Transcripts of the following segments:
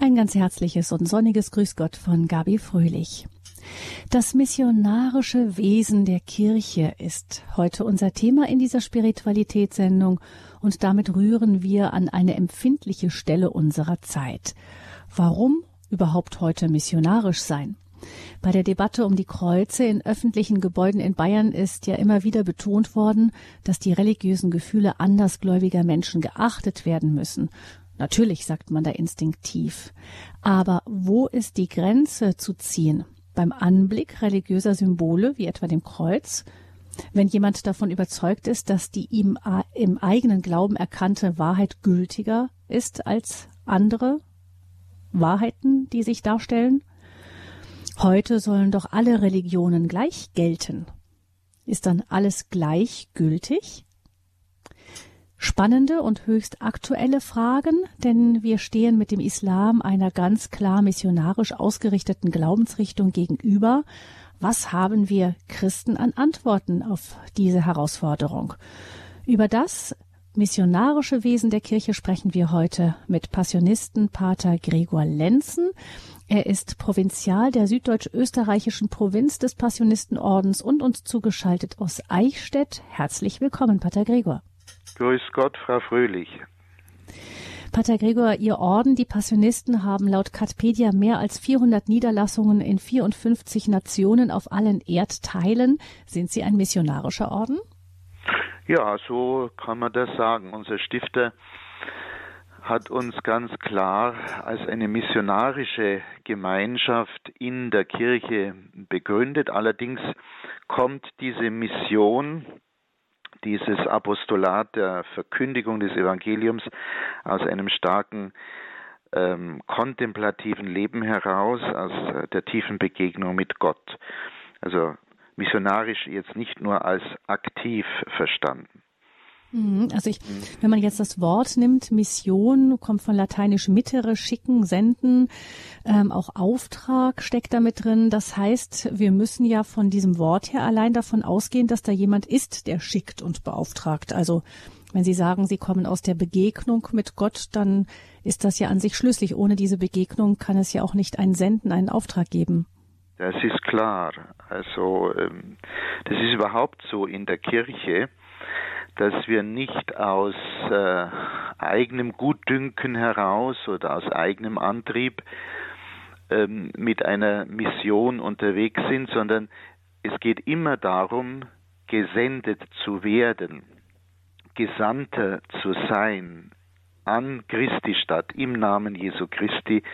Ein ganz herzliches und sonniges Grüß Gott von Gabi Fröhlich. Das missionarische Wesen der Kirche ist heute unser Thema in dieser Spiritualitätssendung und damit rühren wir an eine empfindliche Stelle unserer Zeit. Warum überhaupt heute missionarisch sein? Bei der Debatte um die Kreuze in öffentlichen Gebäuden in Bayern ist ja immer wieder betont worden, dass die religiösen Gefühle andersgläubiger Menschen geachtet werden müssen. Natürlich, sagt man da instinktiv. Aber wo ist die Grenze zu ziehen? Beim Anblick religiöser Symbole, wie etwa dem Kreuz? Wenn jemand davon überzeugt ist, dass die ihm im eigenen Glauben erkannte Wahrheit gültiger ist als andere Wahrheiten, die sich darstellen? Heute sollen doch alle Religionen gleich gelten. Ist dann alles gleichgültig? Spannende und höchst aktuelle Fragen, denn wir stehen mit dem Islam einer ganz klar missionarisch ausgerichteten Glaubensrichtung gegenüber. Was haben wir Christen an Antworten auf diese Herausforderung? Über das missionarische Wesen der Kirche sprechen wir heute mit Passionisten Pater Gregor Lenzen. Er ist Provinzial der süddeutsch-österreichischen Provinz des Passionistenordens und uns zugeschaltet aus Eichstätt. Herzlich willkommen, Pater Gregor. Grüß Gott, Frau Fröhlich. Pater Gregor, Ihr Orden, die Passionisten, haben laut Katpedia mehr als 400 Niederlassungen in 54 Nationen auf allen Erdteilen. Sind Sie ein missionarischer Orden? Ja, so kann man das sagen. Unser Stifter hat uns ganz klar als eine missionarische Gemeinschaft in der Kirche begründet. Allerdings kommt diese Mission, dieses Apostolat der Verkündigung des Evangeliums aus einem starken kontemplativen Leben heraus, aus der tiefen Begegnung mit Gott. Also missionarisch jetzt nicht nur als aktiv verstanden. Also wenn man jetzt das Wort nimmt, Mission, kommt von lateinisch mittere, schicken, senden, auch Auftrag steckt damit drin. Das heißt, wir müssen ja von diesem Wort her allein davon ausgehen, dass da jemand ist, der schickt und beauftragt. Also wenn Sie sagen, Sie kommen aus der Begegnung mit Gott, dann ist das ja an sich schlüssig. Ohne diese Begegnung kann es ja auch nicht ein Senden, einen Auftrag geben. Das ist klar. Also das ist überhaupt so in der Kirche, dass wir nicht aus eigenem Gutdünken heraus oder aus eigenem Antrieb mit einer Mission unterwegs sind, sondern es geht immer darum, gesendet zu werden, Gesandter zu sein an Christi Stadt, im Namen Jesu Christi.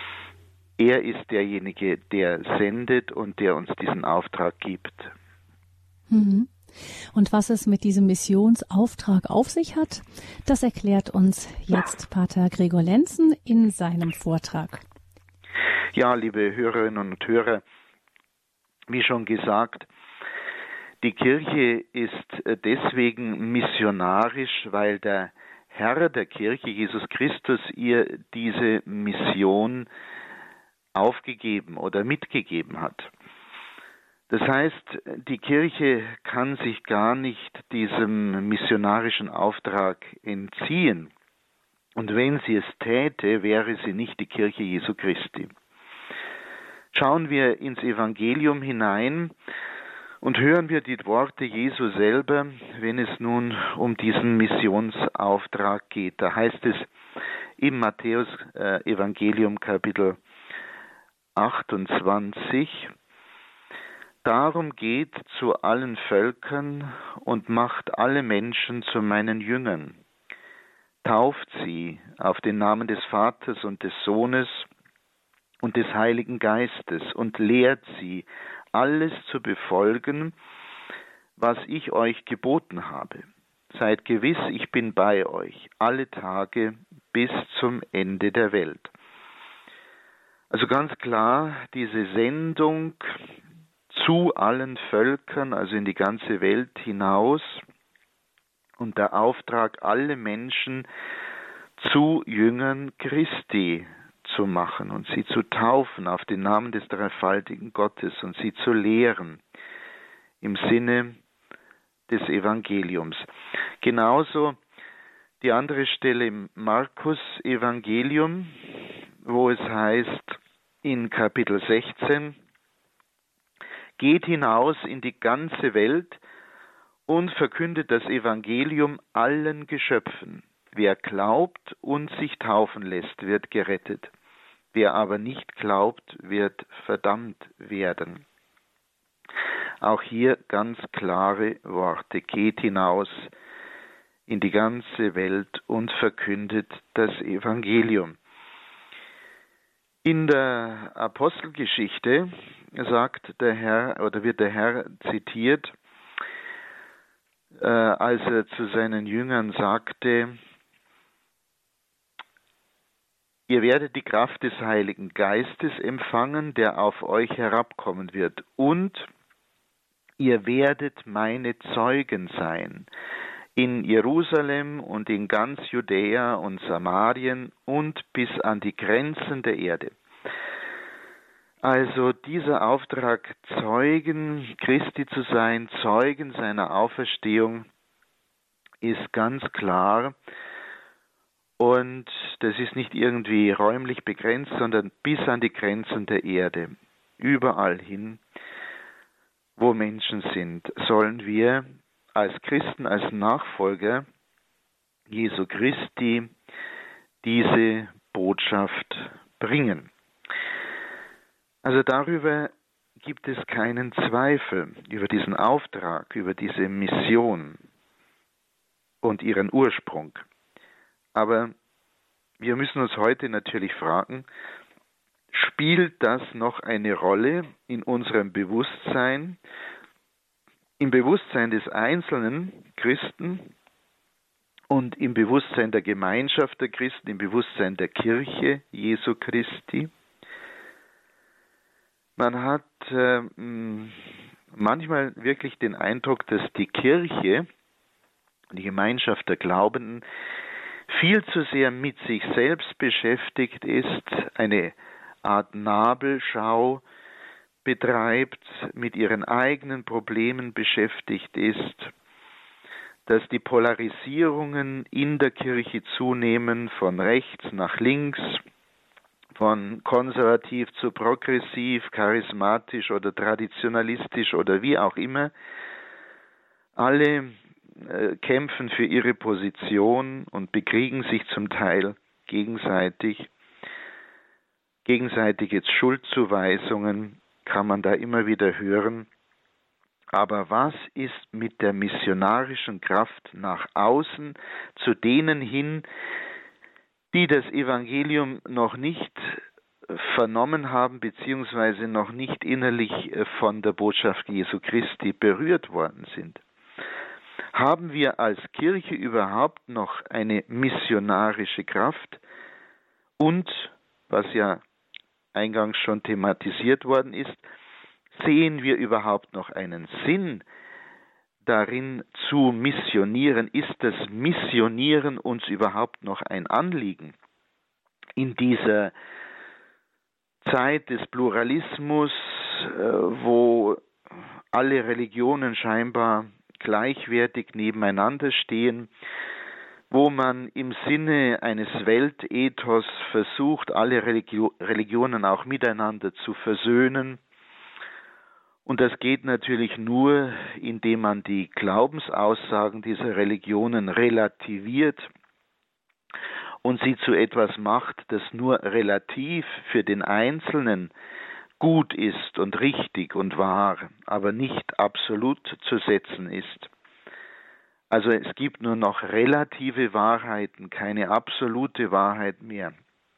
Er ist derjenige, der sendet und der uns diesen Auftrag gibt. Mhm. Und was es mit diesem Missionsauftrag auf sich hat, das erklärt uns jetzt Pater Gregor Lenzen in seinem Vortrag. Ja, liebe Hörerinnen und Hörer, wie schon gesagt, die Kirche ist deswegen missionarisch, weil der Herr der Kirche, Jesus Christus, ihr diese Mission aufgegeben oder mitgegeben hat. Das heißt, die Kirche kann sich gar nicht diesem missionarischen Auftrag entziehen. Und wenn sie es täte, wäre sie nicht die Kirche Jesu Christi. Schauen wir ins Evangelium hinein und hören wir die Worte Jesu selber, wenn es nun um diesen Missionsauftrag geht. Da heißt es im Matthäus-Evangelium Kapitel 28, Darum geht zu allen Völkern und macht alle Menschen zu meinen Jüngern. Tauft sie auf den Namen des Vaters und des Sohnes und des Heiligen Geistes und lehrt sie, alles zu befolgen, was ich euch geboten habe. Seid gewiss, ich bin bei euch alle Tage bis zum Ende der Welt. Also ganz klar, diese Sendung zu allen Völkern, also in die ganze Welt hinaus, und der Auftrag, alle Menschen zu Jüngern Christi zu machen und sie zu taufen auf den Namen des dreifaltigen Gottes und sie zu lehren im Sinne des Evangeliums. Genauso die andere Stelle im Markus-Evangelium, wo es heißt in Kapitel 16, geht hinaus in die ganze Welt und verkündet das Evangelium allen Geschöpfen. Wer glaubt und sich taufen lässt, wird gerettet. Wer aber nicht glaubt, wird verdammt werden. Auch hier ganz klare Worte. Geht hinaus in die ganze Welt und verkündet das Evangelium. In der Apostelgeschichte sagt der Herr, oder wird der Herr zitiert, als er zu seinen Jüngern sagte: Ihr werdet die Kraft des Heiligen Geistes empfangen, der auf euch herabkommen wird, und ihr werdet meine Zeugen sein in Jerusalem und in ganz Judäa und Samarien und bis an die Grenzen der Erde. Also dieser Auftrag, Zeugen Christi zu sein, Zeugen seiner Auferstehung, ist ganz klar. Und das ist nicht irgendwie räumlich begrenzt, sondern bis an die Grenzen der Erde. Überall hin, wo Menschen sind, sollen wir als Christen, als Nachfolger Jesu Christi diese Botschaft bringen. Also darüber gibt es keinen Zweifel, über diesen Auftrag, über diese Mission und ihren Ursprung. Aber wir müssen uns heute natürlich fragen, spielt das noch eine Rolle in unserem Bewusstsein, im Bewusstsein des einzelnen Christen und im Bewusstsein der Gemeinschaft der Christen, im Bewusstsein der Kirche Jesu Christi? Man hat manchmal wirklich den Eindruck, dass die Kirche, die Gemeinschaft der Glaubenden, viel zu sehr mit sich selbst beschäftigt ist, eine Art Nabelschau betreibt, mit ihren eigenen Problemen beschäftigt ist, dass die Polarisierungen in der Kirche zunehmen, von rechts nach links, von konservativ zu progressiv, charismatisch oder traditionalistisch oder wie auch immer. Alle kämpfen für ihre Position und bekriegen sich zum Teil gegenseitig. Gegenseitige Schuldzuweisungen kann man da immer wieder hören. Aber was ist mit der missionarischen Kraft nach außen, zu denen hin, die das Evangelium noch nicht vernommen haben, beziehungsweise noch nicht innerlich von der Botschaft Jesu Christi berührt worden sind? Haben wir als Kirche überhaupt noch eine missionarische Kraft? Und, was ja eingangs schon thematisiert worden ist, sehen wir überhaupt noch einen Sinn darin zu missionieren? Ist das Missionieren uns überhaupt noch ein Anliegen? In dieser Zeit des Pluralismus, wo alle Religionen scheinbar gleichwertig nebeneinander stehen, wo man im Sinne eines Weltethos versucht, alle Religionen auch miteinander zu versöhnen. Und das geht natürlich nur, indem man die Glaubensaussagen dieser Religionen relativiert und sie zu etwas macht, das nur relativ für den Einzelnen gut ist und richtig und wahr, aber nicht absolut zu setzen ist. Also es gibt nur noch relative Wahrheiten, keine absolute Wahrheit mehr.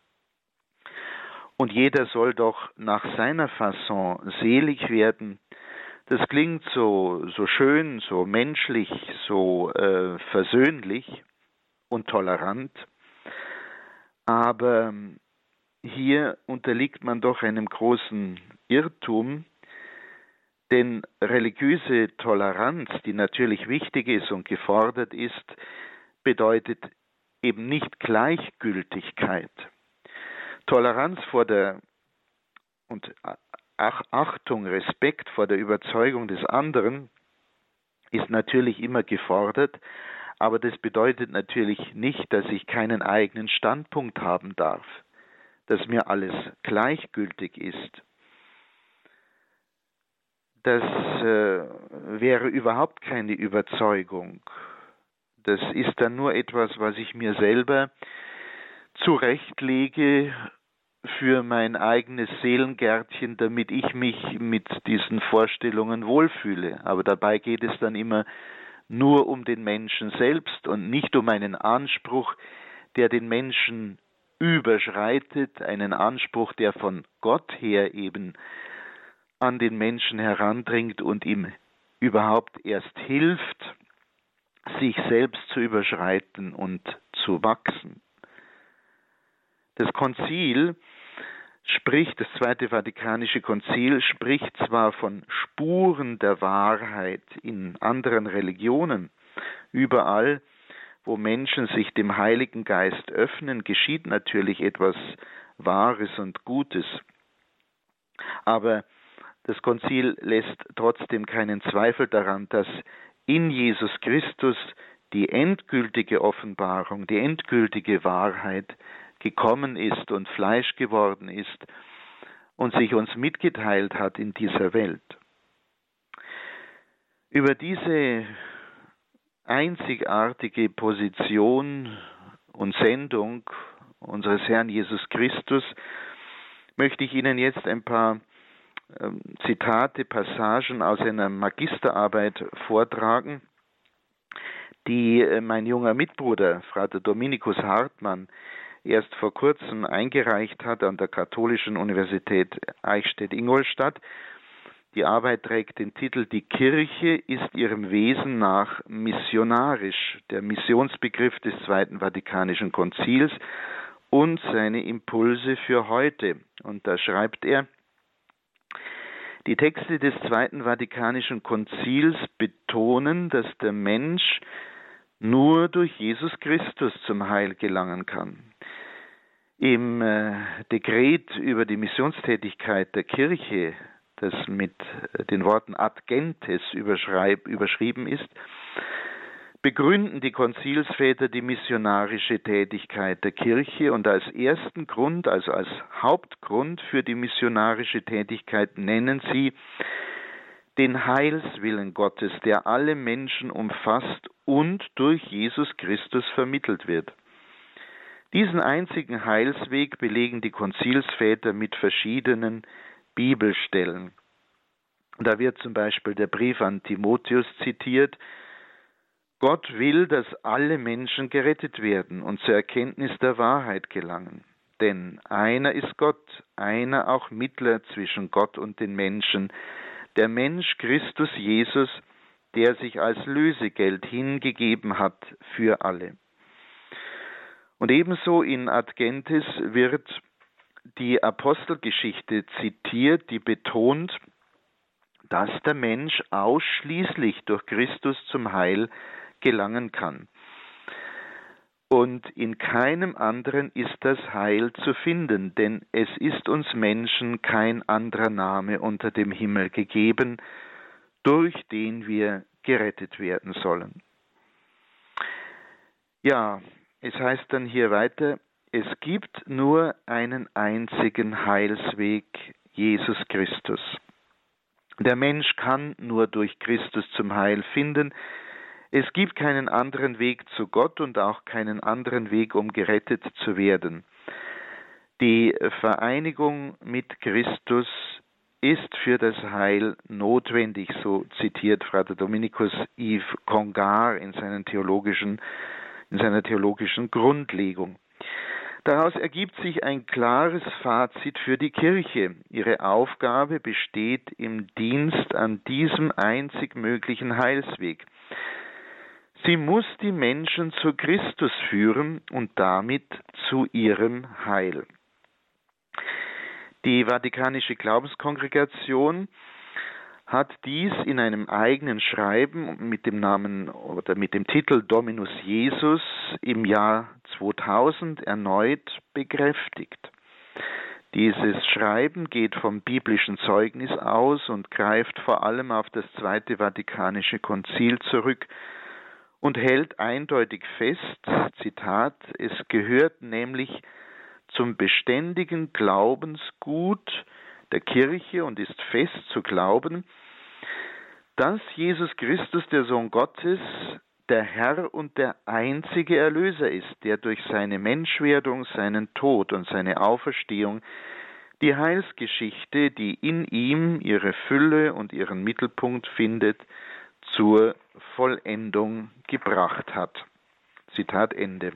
Und jeder soll doch nach seiner Fasson selig werden. Das klingt so schön, so menschlich, so versöhnlich und tolerant. Aber hier unterliegt man doch einem großen Irrtum, denn religiöse Toleranz, die natürlich wichtig ist und gefordert ist, bedeutet eben nicht Gleichgültigkeit. Toleranz und Achtung, Respekt vor der Überzeugung des anderen ist natürlich immer gefordert, aber das bedeutet natürlich nicht, dass ich keinen eigenen Standpunkt haben darf. dass mir alles gleichgültig ist. Das wäre überhaupt keine Überzeugung. Das ist dann nur etwas, was ich mir selber zurechtlege für mein eigenes Seelengärtchen, damit ich mich mit diesen Vorstellungen wohlfühle. Aber dabei geht es dann immer nur um den Menschen selbst und nicht um einen Anspruch, der den Menschen überschreitet, einen Anspruch, der von Gott her eben an den Menschen herandringt und ihm überhaupt erst hilft, sich selbst zu überschreiten und zu wachsen. Das Konzil spricht, das Zweite Vatikanische Konzil spricht zwar von Spuren der Wahrheit in anderen Religionen, überall, wo Menschen sich dem Heiligen Geist öffnen, geschieht natürlich etwas Wahres und Gutes. Aber das Konzil lässt trotzdem keinen Zweifel daran, dass in Jesus Christus die endgültige Offenbarung, die endgültige Wahrheit gekommen ist und Fleisch geworden ist und sich uns mitgeteilt hat in dieser Welt. Über diese einzigartige Position und Sendung unseres Herrn Jesus Christus möchte ich Ihnen jetzt ein paar Zitate, Passagen aus einer Magisterarbeit vortragen, die mein junger Mitbruder, Frater Dominikus Hartmann, erst vor kurzem eingereicht hat an der Katholischen Universität Eichstätt-Ingolstadt. Die Arbeit trägt den Titel »Die Kirche ist ihrem Wesen nach missionarisch«, der Missionsbegriff des Zweiten Vatikanischen Konzils und seine Impulse für heute. Und da schreibt er: Die Texte des Zweiten Vatikanischen Konzils betonen, dass der Mensch nur durch Jesus Christus zum Heil gelangen kann. Im Dekret über die Missionstätigkeit der Kirche, das mit den Worten Ad Gentes überschrieben ist, begründen die Konzilsväter die missionarische Tätigkeit der Kirche und als ersten Grund, also als Hauptgrund für die missionarische Tätigkeit nennen sie den Heilswillen Gottes, der alle Menschen umfasst und durch Jesus Christus vermittelt wird. Diesen einzigen Heilsweg belegen die Konzilsväter mit verschiedenen Bibelstellen. Da wird zum Beispiel der Brief an Timotheus zitiert: Gott will, dass alle Menschen gerettet werden und zur Erkenntnis der Wahrheit gelangen. Denn einer ist Gott, einer auch Mittler zwischen Gott und den Menschen, der Mensch Christus Jesus, der sich als Lösegeld hingegeben hat für alle. Und ebenso in Ad Gentes wird die Apostelgeschichte zitiert, die betont, dass der Mensch ausschließlich durch Christus zum Heil gelangen kann. Und in keinem anderen ist das Heil zu finden, denn es ist uns Menschen kein anderer Name unter dem Himmel gegeben, durch den wir gerettet werden sollen. Ja, es heißt dann hier weiter, es gibt nur einen einzigen Heilsweg, Jesus Christus. Der Mensch kann nur durch Christus zum Heil finden. Es gibt keinen anderen Weg zu Gott und auch keinen anderen Weg, um gerettet zu werden. Die Vereinigung mit Christus ist für das Heil notwendig, so zitiert Frater Dominikus Yves Congar in seiner theologischen Grundlegung. Daraus ergibt sich ein klares Fazit für die Kirche. Ihre Aufgabe besteht im Dienst an diesem einzig möglichen Heilsweg. Sie muss die Menschen zu Christus führen und damit zu ihrem Heil. Die Vatikanische Glaubenskongregation hat dies in einem eigenen Schreiben mit dem Namen oder mit dem Titel Dominus Jesus im Jahr 2000 erneut bekräftigt. Dieses Schreiben geht vom biblischen Zeugnis aus und greift vor allem auf das Zweite Vatikanische Konzil zurück und hält eindeutig fest, Zitat, es gehört nämlich zum beständigen Glaubensgut der Kirche und ist fest zu glauben, dass Jesus Christus, der Sohn Gottes, der Herr und der einzige Erlöser ist, der durch seine Menschwerdung, seinen Tod und seine Auferstehung die Heilsgeschichte, die in ihm ihre Fülle und ihren Mittelpunkt findet, zur Vollendung gebracht hat. Zitat Ende.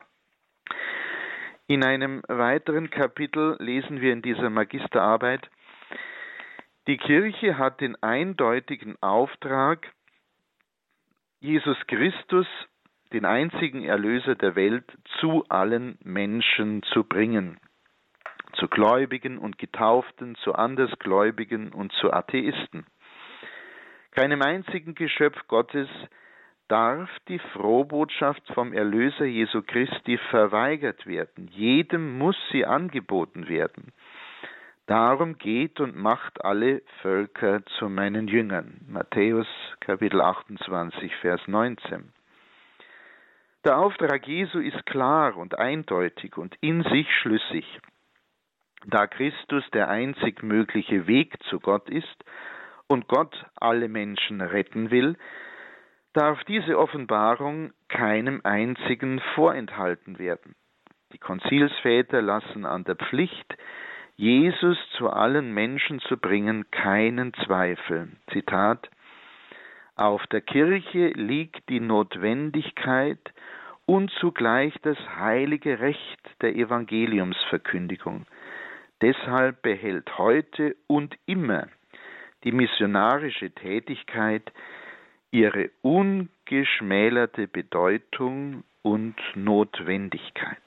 In einem weiteren Kapitel lesen wir in dieser Magisterarbeit: Die Kirche hat den eindeutigen Auftrag, Jesus Christus, den einzigen Erlöser der Welt, zu allen Menschen zu bringen. Zu Gläubigen und Getauften, zu Andersgläubigen und zu Atheisten. Keinem einzigen Geschöpf Gottes darf die Frohbotschaft vom Erlöser Jesu Christi verweigert werden. Jedem muss sie angeboten werden. Darum geht und macht alle Völker zu meinen Jüngern. Matthäus Kapitel 28, Vers 19. Der Auftrag Jesu ist klar und eindeutig und in sich schlüssig. Da Christus der einzig mögliche Weg zu Gott ist und Gott alle Menschen retten will, darf diese Offenbarung keinem einzigen vorenthalten werden. Die Konzilsväter lassen an der Pflicht, Jesus zu allen Menschen zu bringen, keinen Zweifel. Zitat: Auf der Kirche liegt die Notwendigkeit und zugleich das heilige Recht der Evangeliumsverkündigung. Deshalb behält heute und immer die missionarische Tätigkeit ihre ungeschmälerte Bedeutung und Notwendigkeit.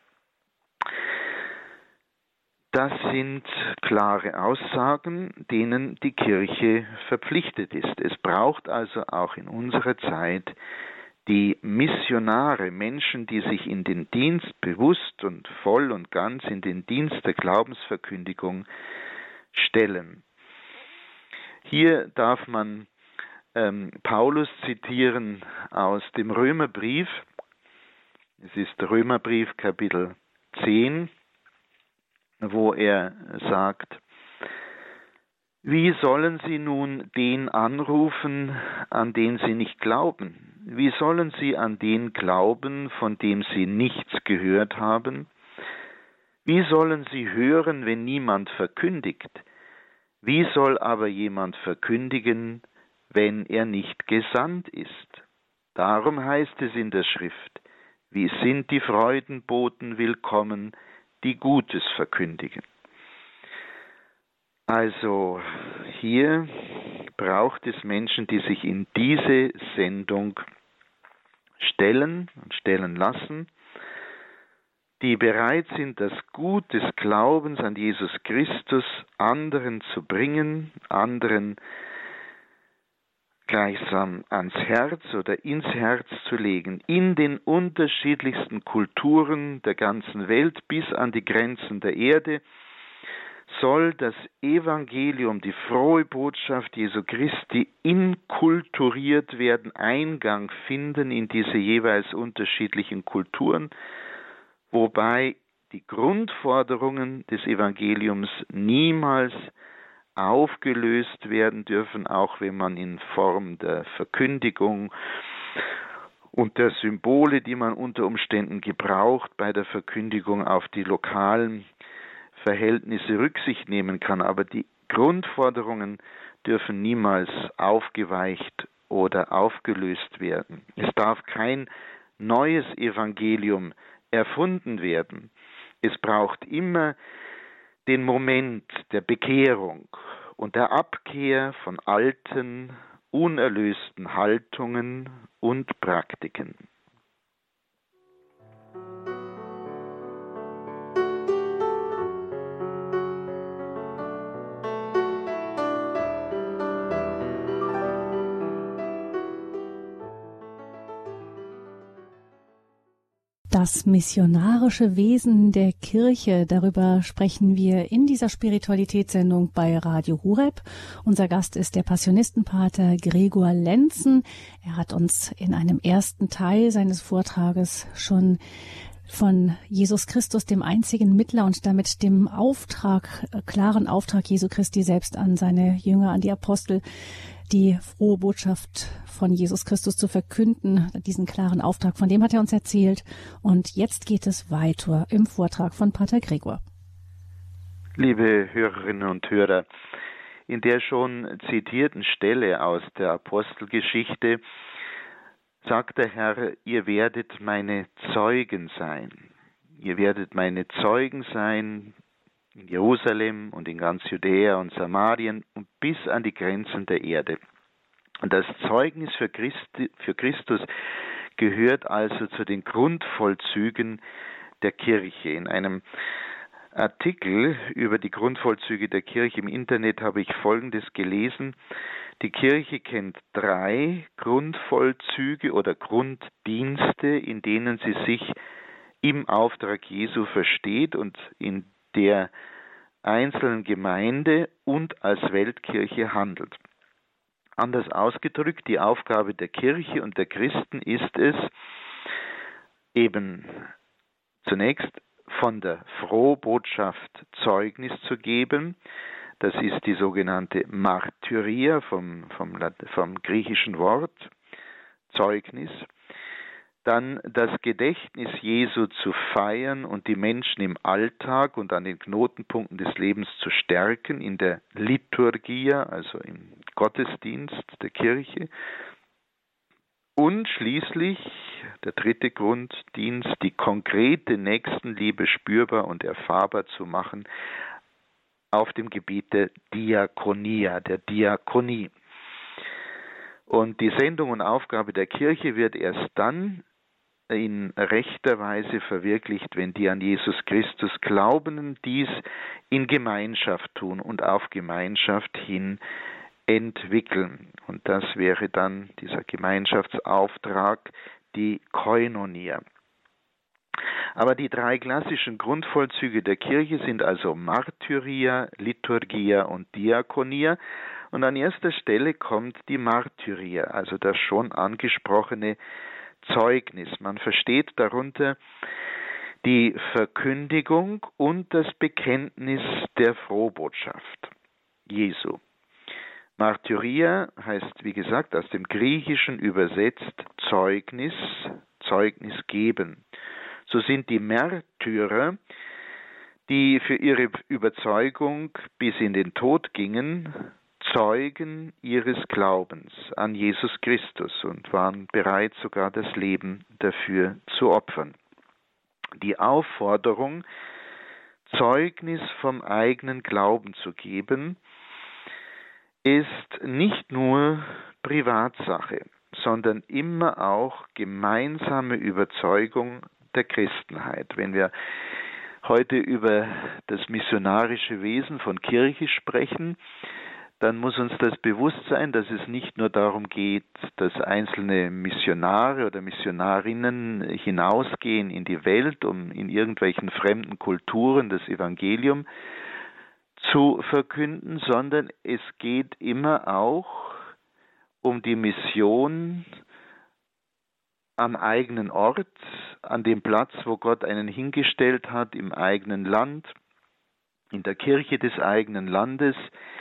Das sind klare Aussagen, denen die Kirche verpflichtet ist. Es braucht also auch in unserer Zeit die Missionare, Menschen, die sich in den Dienst bewusst und voll und ganz in den Dienst der Glaubensverkündigung stellen. Hier darf man Paulus zitieren aus dem Römerbrief. Es ist Römerbrief Kapitel 10, wo er sagt: Wie sollen sie nun den anrufen, an den sie nicht glauben? Wie sollen sie an den glauben, von dem sie nichts gehört haben? Wie sollen sie hören, wenn niemand verkündigt? Wie soll aber jemand verkündigen, wenn er nicht gesandt ist? Darum heißt es in der Schrift: Wie sind die Freudenboten willkommen, die Gutes verkündigen. Also hier braucht es Menschen, die sich in diese Sendung stellen und stellen lassen, die bereit sind, das Gut des Glaubens an Jesus Christus anderen zu bringen, anderen gleichsam ans Herz oder ins Herz zu legen, in den unterschiedlichsten Kulturen der ganzen Welt bis an die Grenzen der Erde, soll das Evangelium, die frohe Botschaft Jesu Christi, inkulturiert werden, Eingang finden in diese jeweils unterschiedlichen Kulturen, wobei die Grundforderungen des Evangeliums niemals aufgelöst werden dürfen, auch wenn man in Form der Verkündigung und der Symbole, die man unter Umständen gebraucht, bei der Verkündigung auf die lokalen Verhältnisse Rücksicht nehmen kann. Aber die Grundforderungen dürfen niemals aufgeweicht oder aufgelöst werden. Es darf kein neues Evangelium erfunden werden. Es braucht immer den Moment der Bekehrung und der Abkehr von alten, unerlösten Haltungen und Praktiken. Das missionarische Wesen der Kirche, darüber sprechen wir in dieser Spiritualitätssendung bei Radio Horeb. Unser Gast ist der Passionistenpater Gregor Lenzen. Er hat uns in einem ersten Teil seines Vortrages schon von Jesus Christus, dem einzigen Mittler und damit dem klaren Auftrag Jesu Christi selbst an seine Jünger, an die Apostel, die frohe Botschaft von Jesus Christus zu verkünden, diesen klaren Auftrag, von dem hat er uns erzählt. Und jetzt geht es weiter im Vortrag von Pater Gregor. Liebe Hörerinnen und Hörer, in der schon zitierten Stelle aus der Apostelgeschichte sagt der Herr, ihr werdet meine Zeugen sein. Ihr werdet meine Zeugen sein in Jerusalem und in ganz Judäa und Samarien und bis an die Grenzen der Erde. Und das Zeugnis für Christus gehört also zu den Grundvollzügen der Kirche. In einem Artikel über die Grundvollzüge der Kirche im Internet habe ich Folgendes gelesen. Die Kirche kennt 3 Grundvollzüge oder Grunddienste, in denen sie sich im Auftrag Jesu versteht und in der einzelnen Gemeinde und als Weltkirche handelt. Anders ausgedrückt, die Aufgabe der Kirche und der Christen ist es, eben zunächst von der Frohbotschaft Zeugnis zu geben. Das ist die sogenannte Martyria vom griechischen Wort, Zeugnis. Dann das Gedächtnis Jesu zu feiern und die Menschen im Alltag und an den Knotenpunkten des Lebens zu stärken, in der Liturgia, also im Gottesdienst der Kirche. Und schließlich der 3. Grunddienst, die konkrete Nächstenliebe spürbar und erfahrbar zu machen auf dem Gebiet der Diakonia, der Diakonie. Und die Sendung und Aufgabe der Kirche wird erst dann in rechter Weise verwirklicht, wenn die an Jesus Christus Glaubenden dies in Gemeinschaft tun und auf Gemeinschaft hin entwickeln. Und das wäre dann dieser Gemeinschaftsauftrag, die Koinonia. Aber die 3 klassischen Grundvollzüge der Kirche sind also Martyria, Liturgia und Diakonia. Und an erster Stelle kommt die Martyria, also das schon angesprochene Zeugnis. Man versteht darunter die Verkündigung und das Bekenntnis der Frohbotschaft Jesu. Martyria heißt, wie gesagt, aus dem Griechischen übersetzt Zeugnis, Zeugnis geben. So sind die Märtyrer, die für ihre Überzeugung bis in den Tod gingen, Zeugen ihres Glaubens an Jesus Christus und waren bereit, sogar das Leben dafür zu opfern. Die Aufforderung, Zeugnis vom eigenen Glauben zu geben, ist nicht nur Privatsache, sondern immer auch gemeinsame Überzeugung der Christenheit. Wenn wir heute über das missionarische Wesen von Kirche sprechen, dann muss uns das bewusst sein, dass es nicht nur darum geht, dass einzelne Missionare oder Missionarinnen hinausgehen in die Welt, um in irgendwelchen fremden Kulturen das Evangelium zu verkünden, sondern es geht immer auch um die Mission am eigenen Ort, an dem Platz, wo Gott einen hingestellt hat, im eigenen Land, in der Kirche des eigenen Landes.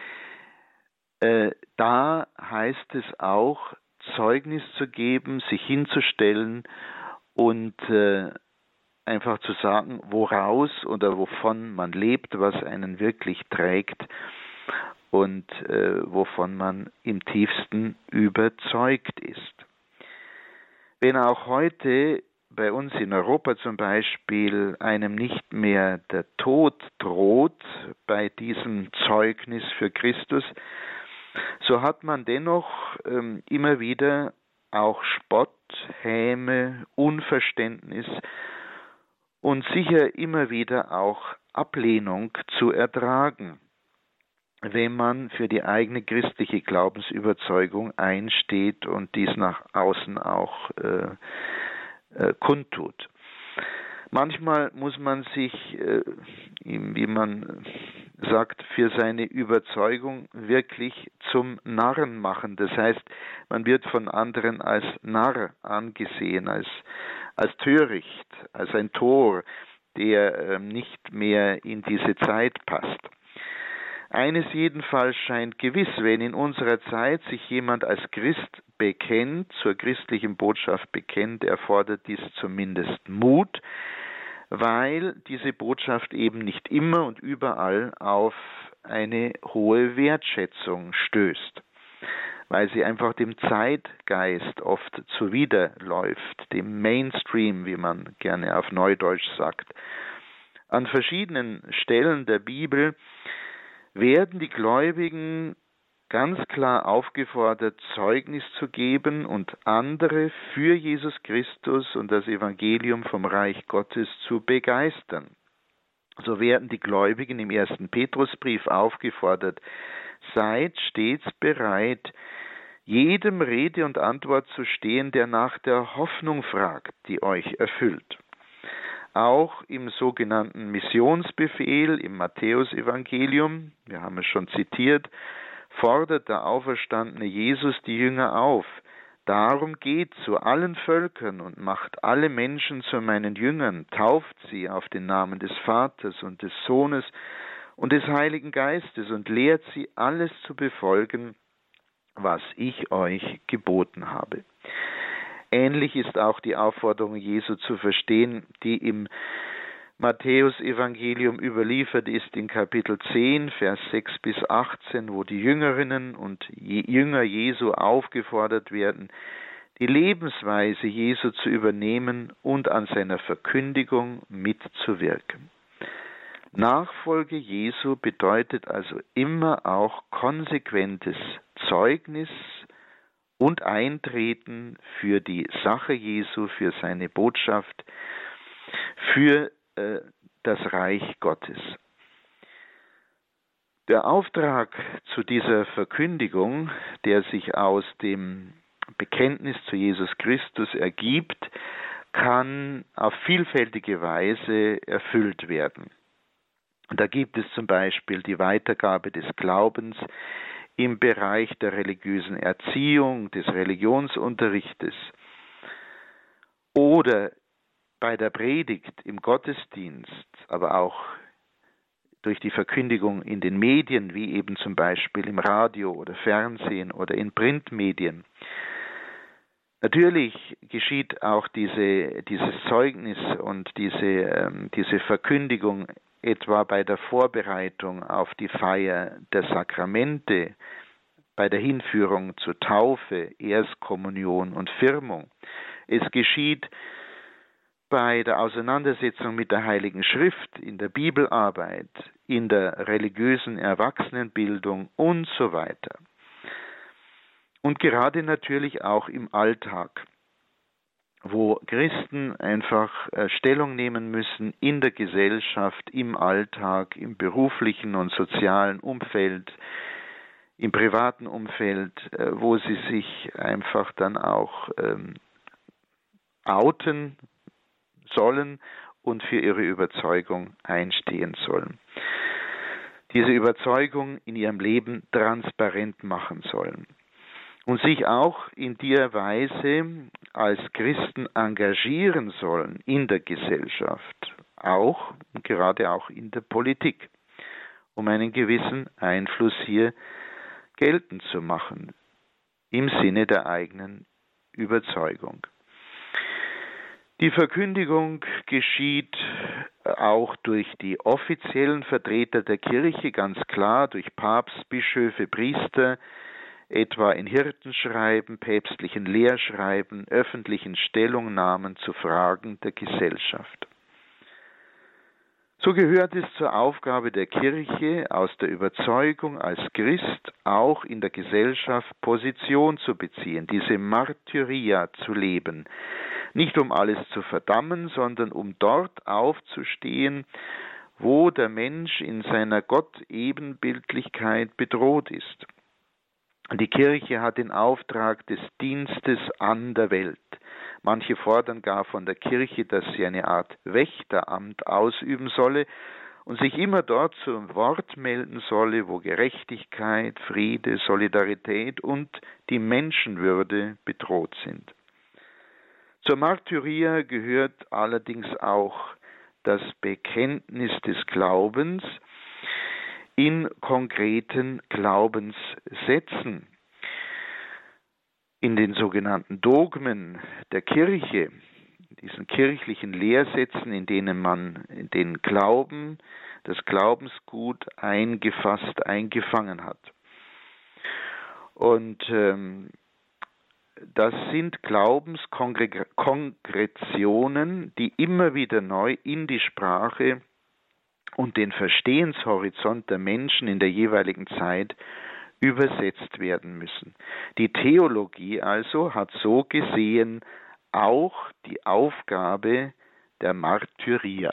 Da heißt es auch, Zeugnis zu geben, sich hinzustellen und einfach zu sagen, woraus oder wovon man lebt, was einen wirklich trägt und wovon man im tiefsten überzeugt ist. Wenn auch heute bei uns in Europa zum Beispiel einem nicht mehr der Tod droht bei diesem Zeugnis für Christus, so hat man dennoch immer wieder auch Spott, Häme, Unverständnis und sicher immer wieder auch Ablehnung zu ertragen, wenn man für die eigene christliche Glaubensüberzeugung einsteht und dies nach außen auch kundtut. Manchmal muss man sich, wie man sagt, für seine Überzeugung wirklich zum Narren machen. Das heißt, man wird von anderen als Narr angesehen, als als töricht, als ein Tor, der nicht mehr in diese Zeit passt. Eines jedenfalls scheint gewiss, wenn in unserer Zeit sich jemand als Christ bekennt, zur christlichen Botschaft bekennt, erfordert dies zumindest Mut, weil diese Botschaft eben nicht immer und überall auf eine hohe Wertschätzung stößt, weil sie einfach dem Zeitgeist oft zuwiderläuft, dem Mainstream, wie man gerne auf Neudeutsch sagt. An verschiedenen Stellen der Bibel werden die Gläubigen ganz klar aufgefordert, Zeugnis zu geben und andere für Jesus Christus und das Evangelium vom Reich Gottes zu begeistern. So werden die Gläubigen im 1. Petrusbrief aufgefordert, seid stets bereit, jedem Rede und Antwort zu stehen, der nach der Hoffnung fragt, die euch erfüllt. Auch im sogenannten Missionsbefehl im Matthäusevangelium, wir haben es schon zitiert, fordert der auferstandene Jesus die Jünger auf. Darum geht zu allen Völkern und macht alle Menschen zu meinen Jüngern, tauft sie auf den Namen des Vaters und des Sohnes und des Heiligen Geistes und lehrt sie, alles zu befolgen, was ich euch geboten habe. Ähnlich ist auch die Aufforderung Jesu zu verstehen, die im Matthäusevangelium überliefert ist in Kapitel 10, Vers 6 bis 18, wo die Jüngerinnen und Jünger Jesu aufgefordert werden, die Lebensweise Jesu zu übernehmen und an seiner Verkündigung mitzuwirken. Nachfolge Jesu bedeutet also immer auch konsequentes Zeugnis und Eintreten für die Sache Jesu, für seine Botschaft, für das Reich Gottes. Der Auftrag zu dieser Verkündigung, der sich aus dem Bekenntnis zu Jesus Christus ergibt, kann auf vielfältige Weise erfüllt werden. Da gibt es zum Beispiel die Weitergabe des Glaubens im Bereich der religiösen Erziehung, des Religionsunterrichtes oder bei der Predigt im Gottesdienst, aber auch durch die Verkündigung in den Medien, wie eben zum Beispiel im Radio oder Fernsehen oder in Printmedien. Natürlich geschieht auch dieses Zeugnis und diese Verkündigung etwa bei der Vorbereitung auf die Feier der Sakramente, bei der Hinführung zur Taufe, Erstkommunion und Firmung. Es geschieht bei der Auseinandersetzung mit der Heiligen Schrift, in der Bibelarbeit, in der religiösen Erwachsenenbildung und so weiter. Und gerade natürlich auch im Alltag, wo Christen einfach Stellung nehmen müssen in der Gesellschaft, im Alltag, im beruflichen und sozialen Umfeld, im privaten Umfeld, wo sie sich einfach dann auch outen sollen und für ihre Überzeugung einstehen sollen. Diese Überzeugung in ihrem Leben transparent machen sollen und sich auch in der Weise als Christen engagieren sollen in der Gesellschaft, auch und gerade auch in der Politik, um einen gewissen Einfluss hier geltend zu machen, im Sinne der eigenen Überzeugung. Die Verkündigung geschieht auch durch die offiziellen Vertreter der Kirche, ganz klar, durch Papst, Bischöfe, Priester, etwa in Hirtenschreiben, päpstlichen Lehrschreiben, öffentlichen Stellungnahmen zu Fragen der Gesellschaft. So gehört es zur Aufgabe der Kirche, aus der Überzeugung als Christ auch in der Gesellschaft Position zu beziehen, diese Martyria zu leben, nicht um alles zu verdammen, sondern um dort aufzustehen, wo der Mensch in seiner Gottebenbildlichkeit bedroht ist. Die Kirche hat den Auftrag des Dienstes an der Welt. Manche fordern gar von der Kirche, dass sie eine Art Wächteramt ausüben solle und sich immer dort zu Wort melden solle, wo Gerechtigkeit, Friede, Solidarität und die Menschenwürde bedroht sind. Zur Martyria gehört allerdings auch das Bekenntnis des Glaubens in konkreten Glaubenssätzen. In den sogenannten Dogmen der Kirche, diesen kirchlichen Lehrsätzen, in denen man den Glauben, das Glaubensgut eingefasst, eingefangen hat. Und das sind Glaubenskonkretionen, die immer wieder neu in die Sprache und den Verstehenshorizont der Menschen in der jeweiligen Zeit übersetzt werden müssen. Die Theologie also hat so gesehen auch die Aufgabe der Martyria.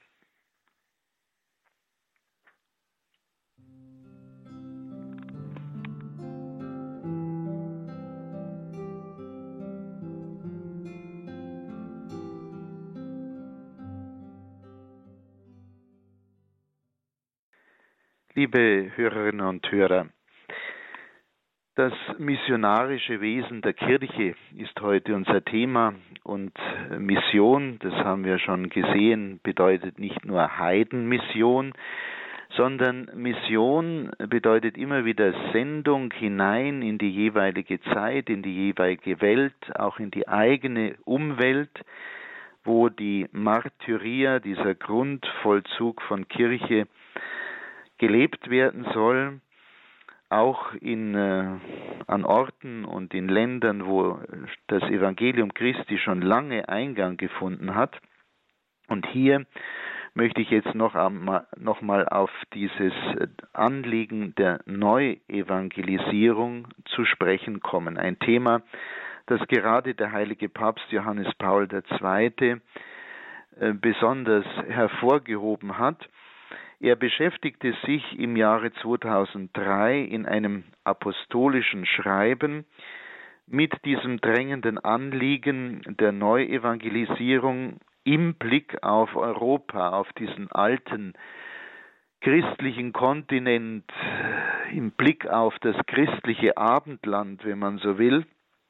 Liebe Hörerinnen und Hörer, das missionarische Wesen der Kirche ist heute unser Thema und Mission, das haben wir schon gesehen, bedeutet nicht nur Heidenmission, sondern Mission bedeutet immer wieder Sendung hinein in die jeweilige Zeit, in die jeweilige Welt, auch in die eigene Umwelt, wo die Martyria, dieser Grundvollzug von Kirche, gelebt werden soll, auch an Orten und in Ländern, wo das Evangelium Christi schon lange Eingang gefunden hat. Und hier möchte ich jetzt noch mal auf dieses Anliegen der Neuevangelisierung zu sprechen kommen. Ein Thema, das gerade der heilige Papst Johannes Paul II. Besonders hervorgehoben hat. Er beschäftigte sich im Jahre 2003 in einem apostolischen Schreiben mit diesem drängenden Anliegen der Neuevangelisierung im Blick auf Europa, auf diesen alten christlichen Kontinent, im Blick auf das christliche Abendland, wenn man so will.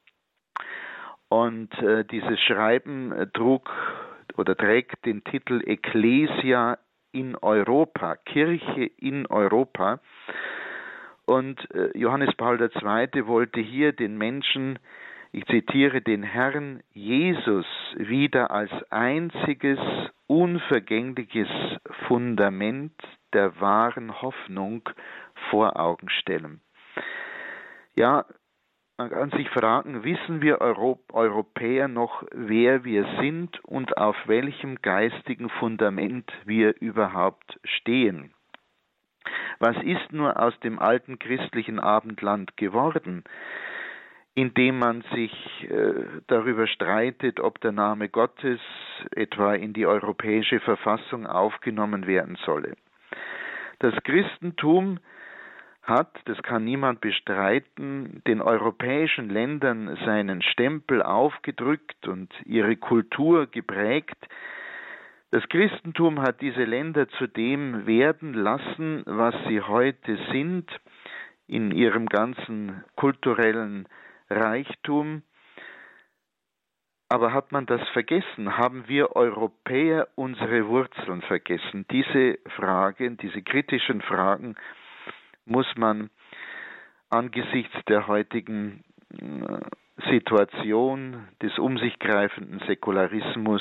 Und dieses Schreiben trägt den Titel Ecclesia in Europa, Kirche in Europa. Und Johannes Paul II. Wollte hier den Menschen, ich zitiere, den Herrn Jesus wieder als einziges, unvergängliches Fundament der wahren Hoffnung vor Augen stellen. Ja, man kann sich fragen, wissen wir Europäer noch, wer wir sind und auf welchem geistigen Fundament wir überhaupt stehen? Was ist nur aus dem alten christlichen Abendland geworden, indem man sich darüber streitet, ob der Name Gottes etwa in die europäische Verfassung aufgenommen werden solle? Das Christentum hat, das kann niemand bestreiten, den europäischen Ländern seinen Stempel aufgedrückt und ihre Kultur geprägt. Das Christentum hat diese Länder zu dem werden lassen, was sie heute sind, in ihrem ganzen kulturellen Reichtum. Aber hat man das vergessen? Haben wir Europäer unsere Wurzeln vergessen? Diese Fragen, diese kritischen Fragen muss man angesichts der heutigen Situation des um sich greifenden Säkularismus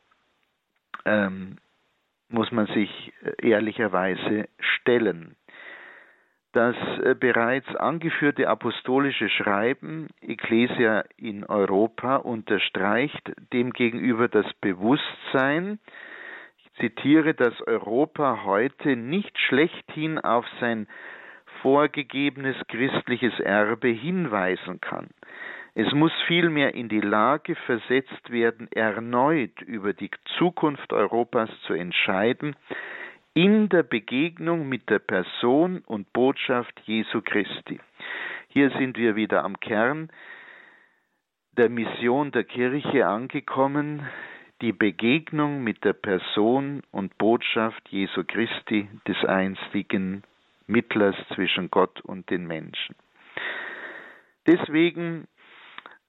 muss man sich ehrlicherweise stellen. Das bereits angeführte apostolische Schreiben Ecclesia in Europa unterstreicht demgegenüber das Bewusstsein, ich zitiere, dass Europa heute nicht schlechthin auf sein vorgegebenes christliches Erbe hinweisen kann. Es muss vielmehr in die Lage versetzt werden, erneut über die Zukunft Europas zu entscheiden, in der Begegnung mit der Person und Botschaft Jesu Christi. Hier sind wir wieder am Kern der Mission der Kirche angekommen, die Begegnung mit der Person und Botschaft Jesu Christi, des einzigen Mittlers zwischen Gott und den Menschen. Deswegen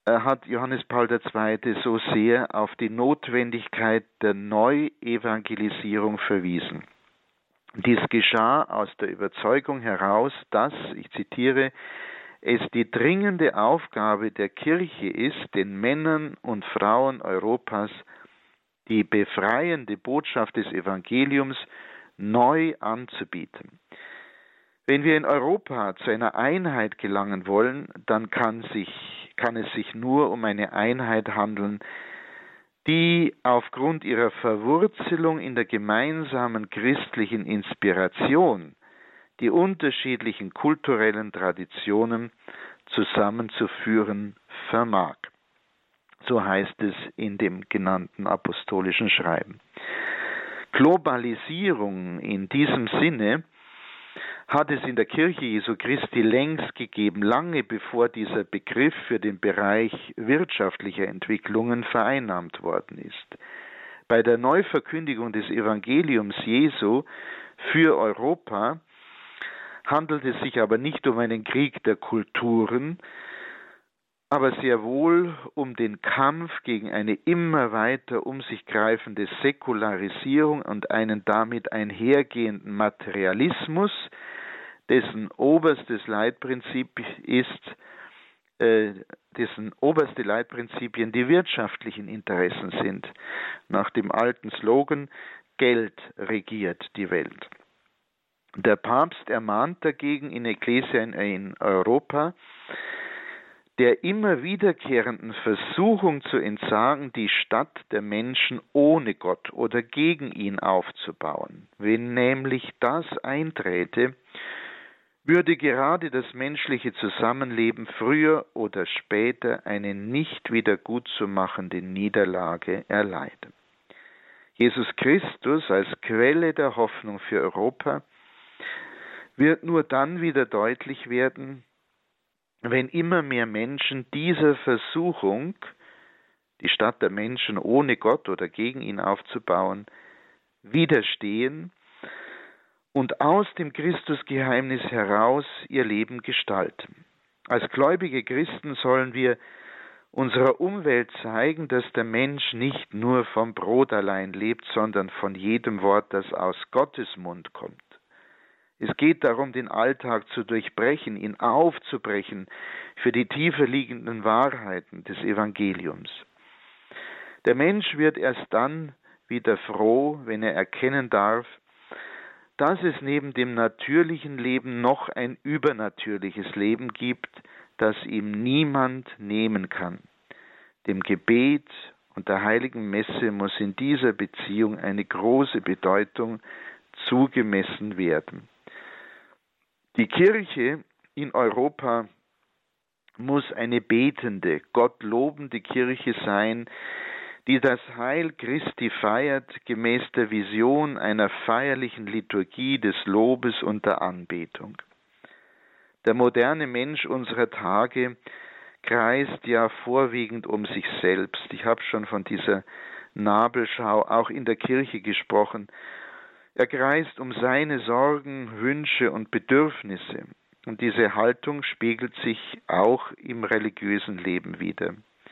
hat Johannes Paul II. So sehr auf die Notwendigkeit der Neuevangelisierung verwiesen. Dies geschah aus der Überzeugung heraus, dass, ich zitiere, es die dringende Aufgabe der Kirche ist, den Männern und Frauen Europas die befreiende Botschaft des Evangeliums neu anzubieten. Wenn wir in Europa zu einer Einheit gelangen wollen, dann kann es sich nur um eine Einheit handeln, die aufgrund ihrer Verwurzelung in der gemeinsamen christlichen Inspiration die unterschiedlichen kulturellen Traditionen zusammenzuführen vermag. So heißt es in dem genannten apostolischen Schreiben. Globalisierung in diesem Sinne hat es in der Kirche Jesu Christi längst gegeben, lange bevor dieser Begriff für den Bereich wirtschaftlicher Entwicklungen vereinnahmt worden ist. Bei der Neuverkündigung des Evangeliums Jesu für Europa handelt es sich aber nicht um einen Krieg der Kulturen, aber sehr wohl um den Kampf gegen eine immer weiter um sich greifende Säkularisierung und einen damit einhergehenden Materialismus, dessen oberste Leitprinzipien die wirtschaftlichen Interessen sind. Nach dem alten Slogan: Geld regiert die Welt. Der Papst ermahnt dagegen in Ecclesia in Europa, der immer wiederkehrenden Versuchung zu entsagen, die Stadt der Menschen ohne Gott oder gegen ihn aufzubauen. Wenn nämlich das einträte, würde gerade das menschliche Zusammenleben früher oder später eine nicht wieder gutzumachende Niederlage erleiden. Jesus Christus als Quelle der Hoffnung für Europa wird nur dann wieder deutlich werden, wenn immer mehr Menschen dieser Versuchung, die Stadt der Menschen ohne Gott oder gegen ihn aufzubauen, widerstehen und aus dem Christusgeheimnis heraus ihr Leben gestalten. Als gläubige Christen sollen wir unserer Umwelt zeigen, dass der Mensch nicht nur vom Brot allein lebt, sondern von jedem Wort, das aus Gottes Mund kommt. Es geht darum, den Alltag zu durchbrechen, ihn aufzubrechen für die tiefer liegenden Wahrheiten des Evangeliums. Der Mensch wird erst dann wieder froh, wenn er erkennen darf, dass es neben dem natürlichen Leben noch ein übernatürliches Leben gibt, das ihm niemand nehmen kann. Dem Gebet und der heiligen Messe muss in dieser Beziehung eine große Bedeutung zugemessen werden. Die Kirche in Europa muss eine betende, gottlobende Kirche sein, die das Heil Christi feiert, gemäß der Vision einer feierlichen Liturgie des Lobes und der Anbetung. Der moderne Mensch unserer Tage kreist ja vorwiegend um sich selbst. Ich habe schon von dieser Nabelschau auch in der Kirche gesprochen. Er kreist um seine Sorgen, Wünsche und Bedürfnisse. Und diese Haltung spiegelt sich auch im religiösen Leben wider.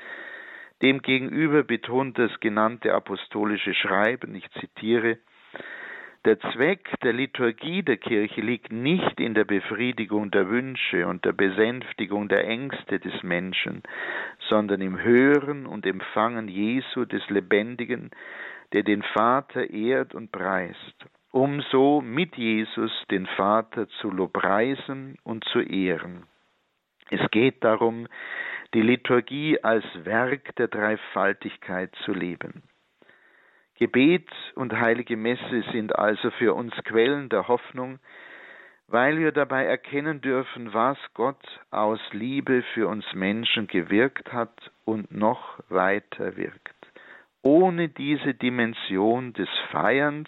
Demgegenüber betont das genannte apostolische Schreiben, ich zitiere, der Zweck der Liturgie der Kirche liegt nicht in der Befriedigung der Wünsche und der Besänftigung der Ängste des Menschen, sondern im Hören und Empfangen Jesu des Lebendigen, der den Vater ehrt und preist, um so mit Jesus den Vater zu lobpreisen und zu ehren. Es geht darum, die Liturgie als Werk der Dreifaltigkeit zu leben. Gebet und heilige Messe sind also für uns Quellen der Hoffnung, weil wir dabei erkennen dürfen, was Gott aus Liebe für uns Menschen gewirkt hat und noch weiter wirkt. Ohne diese Dimension des Feierns,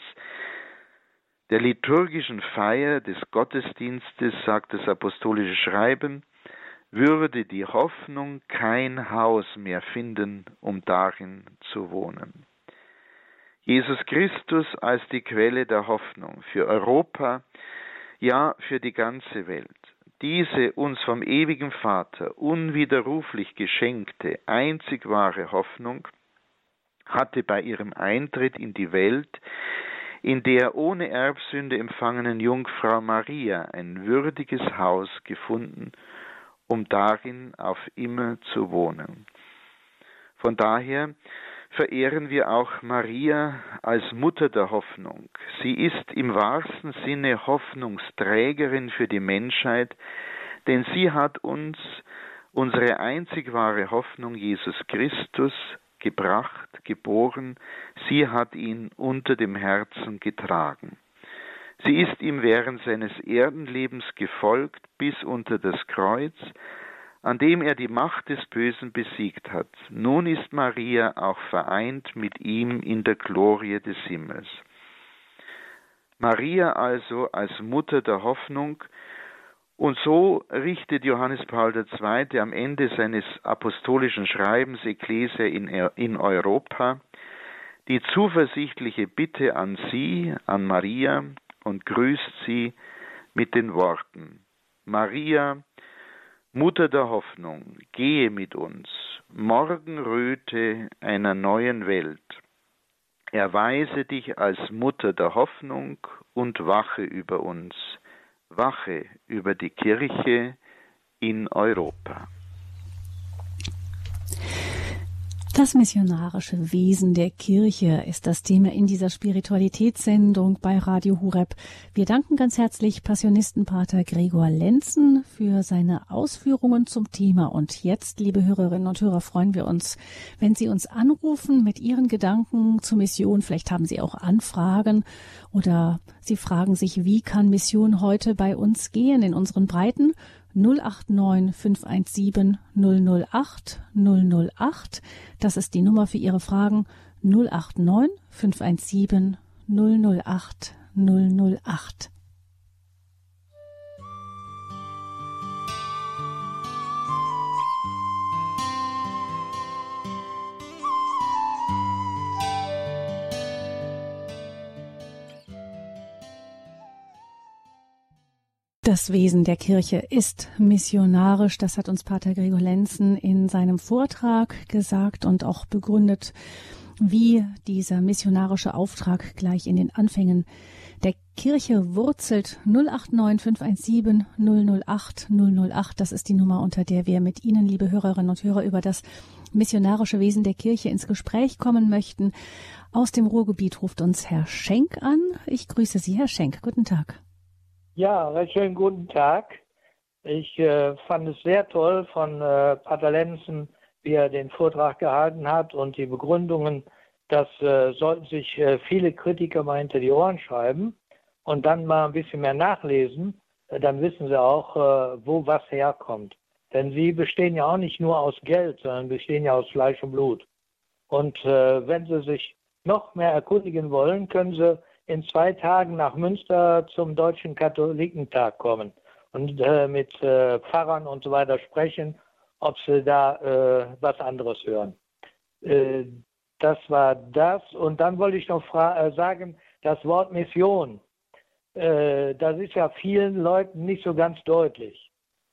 der liturgischen Feier des Gottesdienstes, sagt das apostolische Schreiben, würde die Hoffnung kein Haus mehr finden, um darin zu wohnen. Jesus Christus als die Quelle der Hoffnung für Europa, ja für die ganze Welt. diese uns vom ewigen Vater unwiderruflich geschenkte, einzig wahre Hoffnung hatte bei ihrem Eintritt in die Welt in der ohne Erbsünde empfangenen Jungfrau Maria ein würdiges Haus gefunden, um darin auf immer zu wohnen. Von daher verehren wir auch Maria als Mutter der Hoffnung. Sie ist im wahrsten Sinne Hoffnungsträgerin für die Menschheit, denn sie hat uns unsere einzig wahre Hoffnung, Jesus Christus, gebracht, geboren, sie hat ihn unter dem Herzen getragen. Sie ist ihm während seines Erdenlebens gefolgt bis unter das Kreuz, an dem er die Macht des Bösen besiegt hat. Nun ist Maria auch vereint mit ihm in der Glorie des Himmels. Maria also als Mutter der Hoffnung, und so richtet Johannes Paul II. Am Ende seines apostolischen Schreibens Ecclesia in Europa die zuversichtliche Bitte an sie, an Maria, und grüßt sie mit den Worten: Maria, Mutter der Hoffnung, gehe mit uns, Morgenröte einer neuen Welt. Erweise dich als Mutter der Hoffnung und wache über uns. Wache über die Kirche in Europa. Das missionarische Wesen der Kirche ist das Thema in dieser Spiritualitätssendung bei Radio Horeb. Wir danken ganz herzlich Passionistenpater Gregor Lenzen für seine Ausführungen zum Thema. Und jetzt, liebe Hörerinnen und Hörer, freuen wir uns, wenn Sie uns anrufen mit Ihren Gedanken zur Mission. Vielleicht haben Sie auch Anfragen oder Sie fragen sich, wie kann Mission heute bei uns gehen in unseren Breiten? 089 517 008 008. Das ist die Nummer für Ihre Fragen. 089 517 008 008. Das Wesen der Kirche ist missionarisch, das hat uns Pater Gregor Lenzen in seinem Vortrag gesagt und auch begründet, wie dieser missionarische Auftrag gleich in den Anfängen der Kirche wurzelt. 089 517 008 008, das ist die Nummer, unter der wir mit Ihnen, liebe Hörerinnen und Hörer, über das missionarische Wesen der Kirche ins Gespräch kommen möchten. Aus dem Ruhrgebiet ruft uns Herr Schenk an. Ich grüße Sie, Herr Schenk. Guten Tag. Ja, recht schönen guten Tag. Ich fand es sehr toll von Pater Lenzen, wie er den Vortrag gehalten hat und die Begründungen. Das sollten sich viele Kritiker mal hinter die Ohren schreiben und dann mal ein bisschen mehr nachlesen. Dann wissen sie auch, wo was herkommt. Denn sie bestehen ja auch nicht nur aus Geld, sondern bestehen ja aus Fleisch und Blut. Und wenn sie sich noch mehr erkundigen wollen, können sie in 2 Tagen nach Münster zum Deutschen Katholikentag kommen und mit Pfarrern und so weiter sprechen, ob sie da was anderes hören. Das war das. Und dann wollte ich noch sagen, das Wort Mission, das ist ja vielen Leuten nicht so ganz deutlich.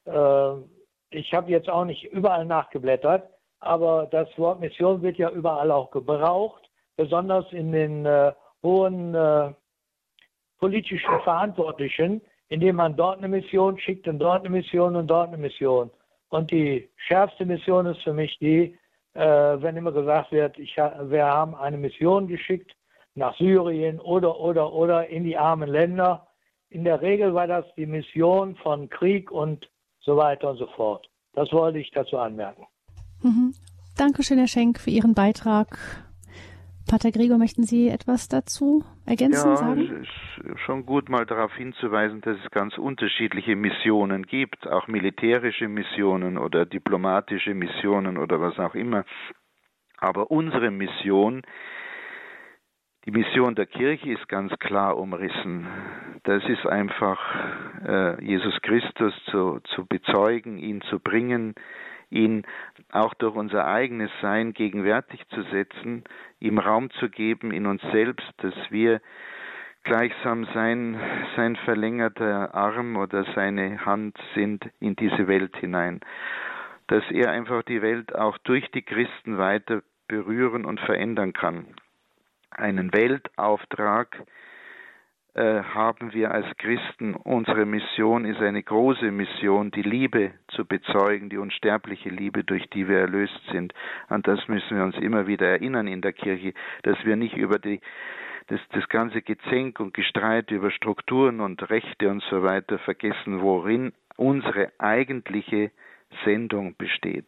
Ich habe jetzt auch nicht überall nachgeblättert, aber das Wort Mission wird ja überall auch gebraucht, besonders in den hohen politischen Verantwortlichen, indem man dort eine Mission schickt und dort eine Mission und dort eine Mission. Und die schärfste Mission ist für mich die, wenn immer gesagt wird, wir haben eine Mission geschickt nach Syrien oder in die armen Länder. In der Regel war das die Mission von Krieg und so weiter und so fort. Das wollte ich dazu anmerken. Dankeschön, Herr Schenk, für Ihren Beitrag. Pater Gregor, möchten Sie etwas dazu ergänzen sagen? Ja, es ist schon gut, mal darauf hinzuweisen, dass es ganz unterschiedliche Missionen gibt, auch militärische Missionen oder diplomatische Missionen oder was auch immer. Aber unsere Mission, die Mission der Kirche, ist ganz klar umrissen. Das ist einfach, Jesus Christus zu bezeugen, ihn zu bringen, ihn auch durch unser eigenes Sein gegenwärtig zu setzen, ihm Raum zu geben in uns selbst, dass wir gleichsam sein verlängerter Arm oder seine Hand sind in diese Welt hinein. Dass er einfach die Welt auch durch die Christen weiter berühren und verändern kann. Einen Weltauftrag haben wir als Christen. Unsere Mission ist eine große Mission, die Liebe zu bezeugen, die unsterbliche Liebe, durch die wir erlöst sind. An das müssen wir uns immer wieder erinnern in der Kirche, dass wir nicht über das ganze Gezänk und Gestreit über Strukturen und Rechte und so weiter vergessen, worin unsere eigentliche Sendung besteht.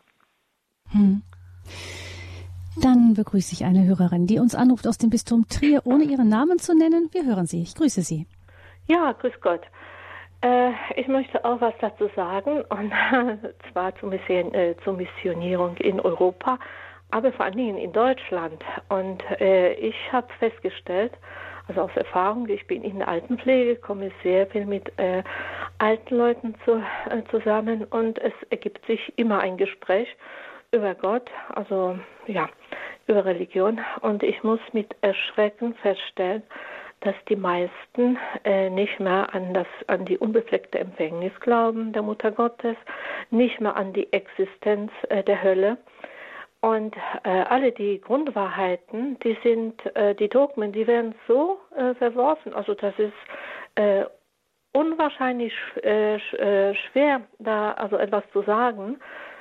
Dann begrüße ich eine Hörerin, die uns anruft aus dem Bistum Trier, ohne ihren Namen zu nennen. Wir hören Sie. Ich grüße Sie. Ja, grüß Gott. Ich möchte auch was dazu sagen, und zwar zur Missionierung in Europa, aber vor allen Dingen in Deutschland. Und ich habe festgestellt, also aus Erfahrung, ich bin in der Altenpflege, komme sehr viel mit alten Leuten zusammen, und es ergibt sich immer ein Gespräch über Gott, also ja, über Religion, und ich muss mit Erschrecken feststellen, dass die meisten nicht mehr an die unbefleckte Empfängnis glauben, der Mutter Gottes, nicht mehr an die Existenz der Hölle. Und alle die Grundwahrheiten, die Dogmen, die werden so verworfen. Also das ist unwahrscheinlich schwer, da also etwas zu sagen.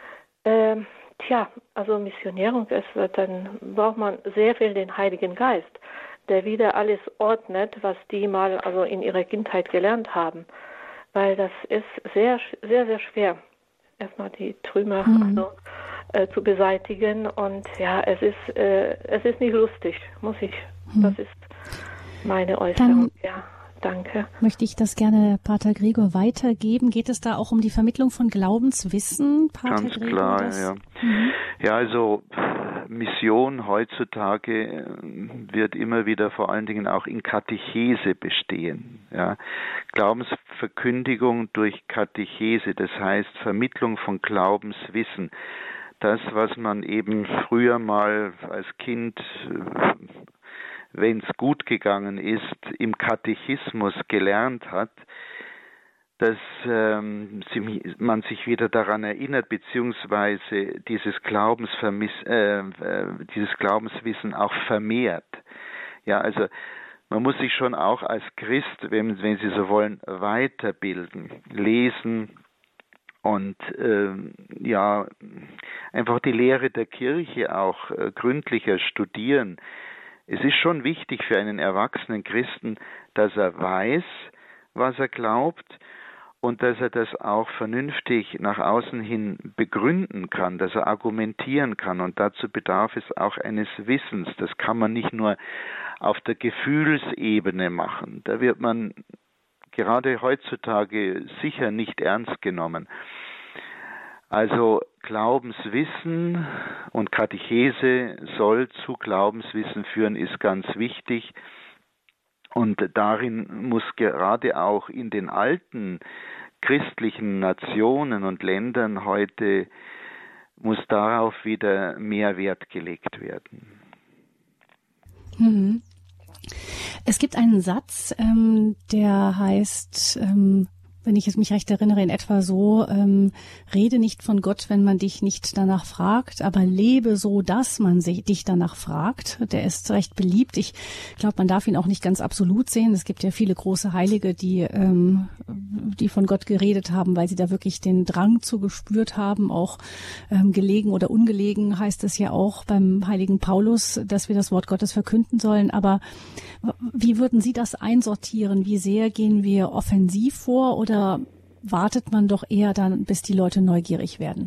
Also Missionierung dann braucht man sehr viel den Heiligen Geist, der wieder alles ordnet, was die mal also in ihrer Kindheit gelernt haben. Weil das ist sehr, sehr, sehr schwer, erstmal die Trümmer zu beseitigen. Und ja, es ist nicht lustig, das ist meine Äußerung. Ja, danke. Möchte ich das gerne Pater Gregor weitergeben? Geht es da auch um die Vermittlung von Glaubenswissen, Pater Ganz Gregor? Klar, ja. Ja, also Mission heutzutage wird immer wieder vor allen Dingen auch in Katechese bestehen. Ja. Glaubensverkündigung durch Katechese, das heißt Vermittlung von Glaubenswissen. Das, was man eben früher mal als Kind, wenn es gut gegangen ist, im Katechismus gelernt hat, dass man sich wieder daran erinnert, beziehungsweise dieses Glaubenswissen auch vermehrt. Ja, also man muss sich schon auch als Christ, wenn Sie so wollen, weiterbilden, lesen und einfach die Lehre der Kirche auch gründlicher studieren. Es ist schon wichtig für einen erwachsenen Christen, dass er weiß, was er glaubt, und dass er das auch vernünftig nach außen hin begründen kann, dass er argumentieren kann. Und dazu bedarf es auch eines Wissens. Das kann man nicht nur auf der Gefühlsebene machen. Da wird man gerade heutzutage sicher nicht ernst genommen. Also Glaubenswissen und Katechese soll zu Glaubenswissen führen, ist ganz wichtig. Und darin muss gerade auch in den alten christlichen Nationen und Ländern heute, muss darauf wieder mehr Wert gelegt werden. Es gibt einen Satz, der heißt, wenn ich es mich recht erinnere, in etwa so, rede nicht von Gott, wenn man dich nicht danach fragt, aber lebe so, dass man dich danach fragt. Der ist recht beliebt. Ich glaube, man darf ihn auch nicht ganz absolut sehen. Es gibt ja viele große Heilige, die von Gott geredet haben, weil sie da wirklich den Drang zu gespürt haben, auch gelegen oder ungelegen heißt es ja auch beim heiligen Paulus, dass wir das Wort Gottes verkünden sollen. Aber wie würden Sie das einsortieren? Wie sehr gehen wir offensiv vor, oder wartet man doch eher dann, bis die Leute neugierig werden?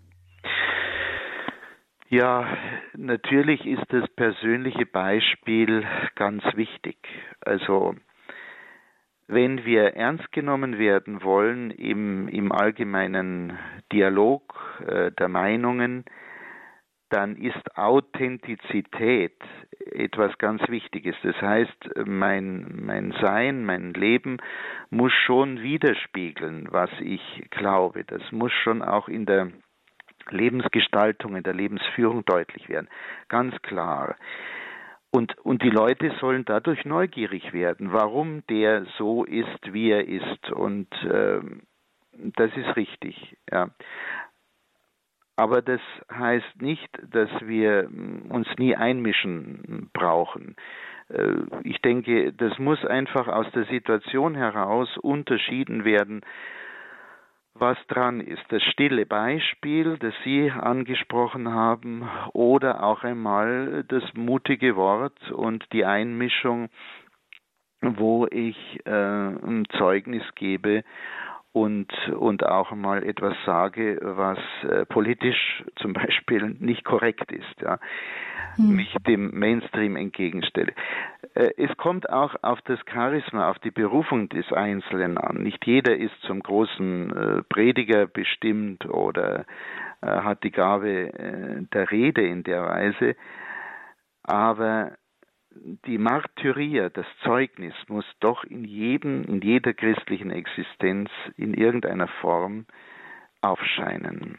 Ja, natürlich ist das persönliche Beispiel ganz wichtig. Also wenn wir ernst genommen werden wollen im allgemeinen Dialog der Meinungen, dann ist Authentizität etwas ganz Wichtiges. Das heißt, mein Sein, mein Leben muss schon widerspiegeln, was ich glaube. Das muss schon auch in der Lebensgestaltung, in der Lebensführung deutlich werden. Ganz klar. Und die Leute sollen dadurch neugierig werden, warum der so ist, wie er ist. Und das ist richtig, ja. Aber das heißt nicht, dass wir uns nie einmischen brauchen. Ich denke, das muss einfach aus der Situation heraus unterschieden werden, was dran ist. Das stille Beispiel, das Sie angesprochen haben, oder auch einmal das mutige Wort und die Einmischung, wo ich ein Zeugnis gebe und auch mal etwas sage, was politisch zum Beispiel nicht korrekt ist, ja, mich dem Mainstream entgegenstelle. Es kommt auch auf das Charisma, auf die Berufung des Einzelnen an. Nicht jeder ist zum großen Prediger bestimmt oder hat die Gabe der Rede in der Weise, aber die Martyria, das Zeugnis muss doch in jeder christlichen Existenz in irgendeiner Form aufscheinen.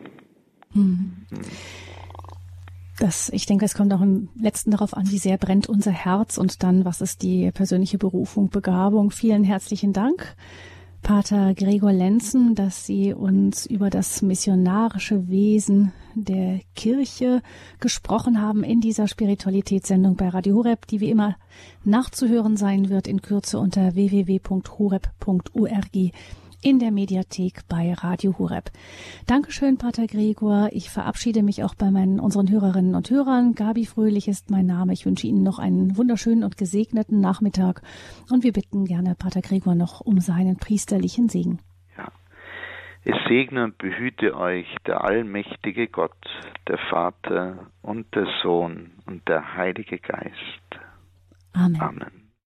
Ich denke, es kommt auch im Letzten darauf an, wie sehr brennt unser Herz und dann, was ist die persönliche Berufung, Begabung. Vielen herzlichen Dank, Pater Gregor Lenzen, dass Sie uns über das missionarische Wesen der Kirche gesprochen haben in dieser Spiritualitätssendung bei Radio Horeb, die wie immer nachzuhören sein wird in Kürze unter www.horeb.org in der Mediathek bei Radio Horeb. Dankeschön, Pater Gregor. Ich verabschiede mich auch bei unseren Hörerinnen und Hörern. Gabi Fröhlich ist mein Name. Ich wünsche Ihnen noch einen wunderschönen und gesegneten Nachmittag. Und wir bitten gerne Pater Gregor noch um seinen priesterlichen Segen. Ja. Es segne und behüte euch der allmächtige Gott, der Vater und der Sohn und der Heilige Geist. Amen. Amen.